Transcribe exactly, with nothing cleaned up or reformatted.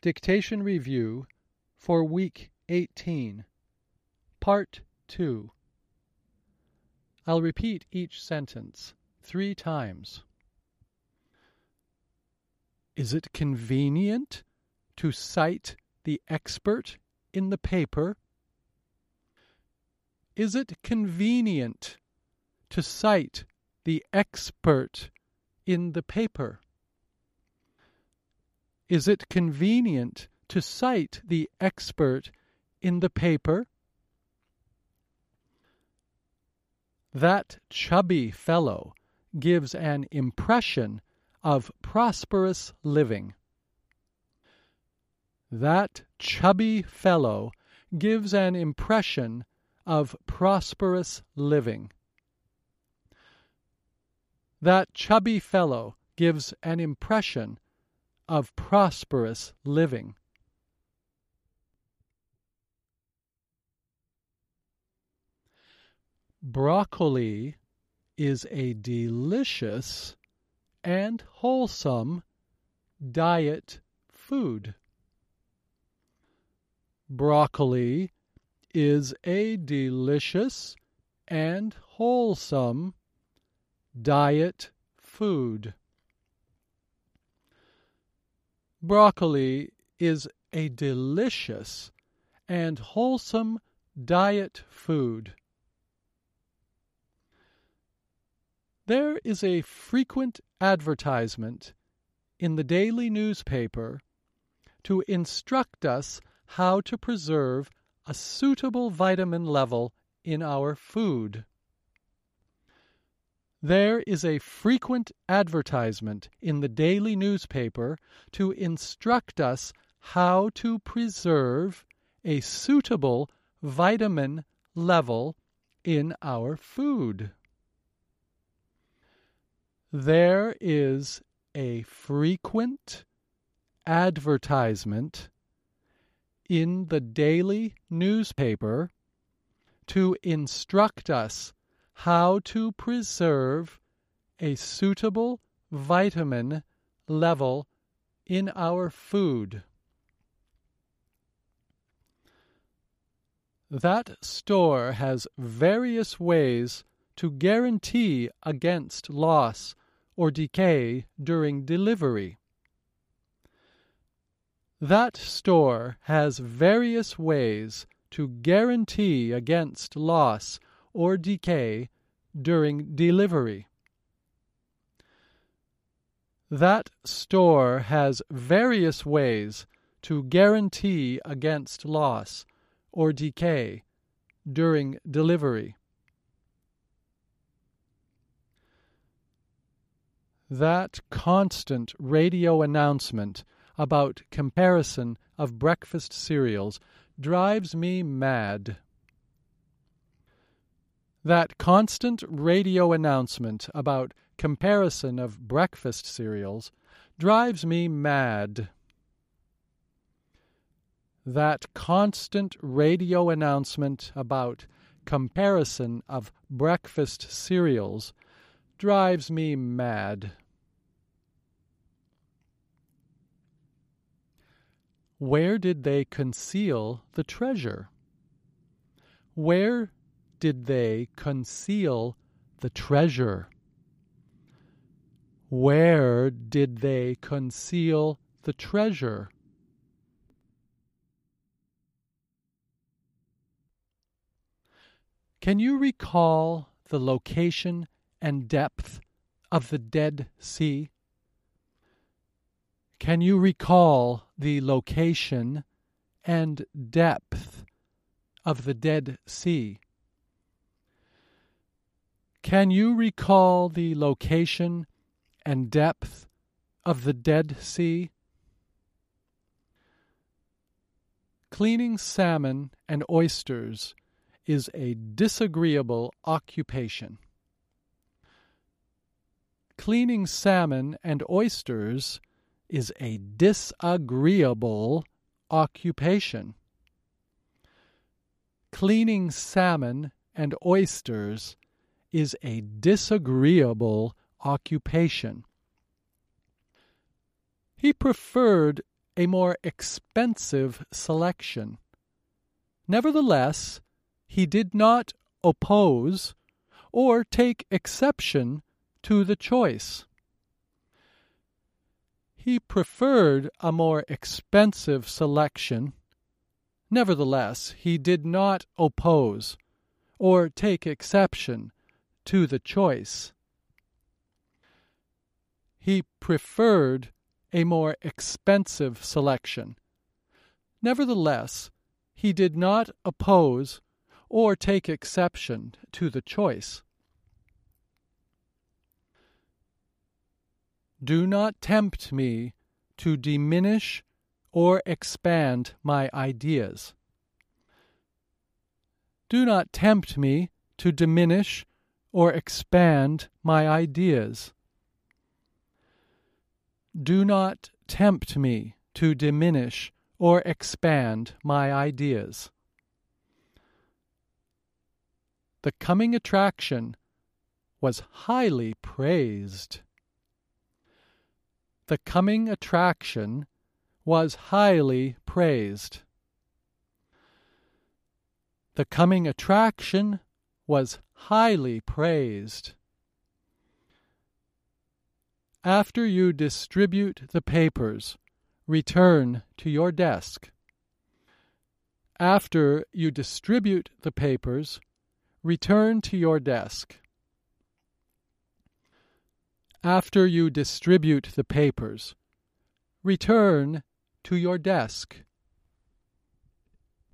Dictation Review for Week eighteen, Part two. I'll repeat each sentence three times. Is it convenient to cite the expert in the paper? Is it convenient to cite the expert in the paper? Is it convenient to cite the expert in the paper? That chubby fellow gives an impression of prosperous living. That chubby fellow gives an impression of prosperous living. That chubby fellow gives an impression of prosperous living. Broccoli is a delicious and wholesome diet food. Broccoli is a delicious and wholesome diet food. Broccoli is a delicious and wholesome diet food. There is a frequent advertisement in the daily newspaper to instruct us how to preserve a suitable vitamin level in our food. There is a frequent advertisement in the daily newspaper to instruct us how to preserve a suitable vitamin level in our food. There is a frequent advertisement in the daily newspaper to instruct us how to preserve a suitable vitamin level in our food. That store has various ways to guarantee against loss or decay during delivery. That store has various ways to guarantee against loss or decay during delivery. That store has various ways to guarantee against loss or decay during delivery. That constant radio announcement about comparison of breakfast cereals drives me mad. That constant radio announcement about comparison of breakfast cereals drives me mad. That constant radio announcement about comparison of breakfast cereals drives me mad. Where did they conceal the treasure? Where did they conceal the treasure? Where did they conceal the treasure? Can you recall the location and depth of the Dead Sea? Can you recall the location and depth of the Dead Sea? Can you recall the location and depth of the Dead Sea? Cleaning salmon and oysters is a disagreeable occupation. Cleaning salmon and oysters is a disagreeable occupation. Cleaning salmon and oysters is a disagreeable occupation. He preferred a more expensive selection. Nevertheless, he did not oppose or take exception to the choice. He preferred a more expensive selection. Nevertheless, he did not oppose or take exception to the choice. He preferred a more expensive selection. Nevertheless, he did not oppose or take exception to the choice. Do not tempt me to diminish or expand my ideas. Do not tempt me to diminish or expand my ideas. Do not tempt me to diminish or expand my ideas. The coming attraction was highly praised. The coming attraction was highly praised. The coming attraction was highly praised. After you distribute the papers, return to your desk. After you distribute the papers, return to your desk. After you distribute the papers, return to your desk.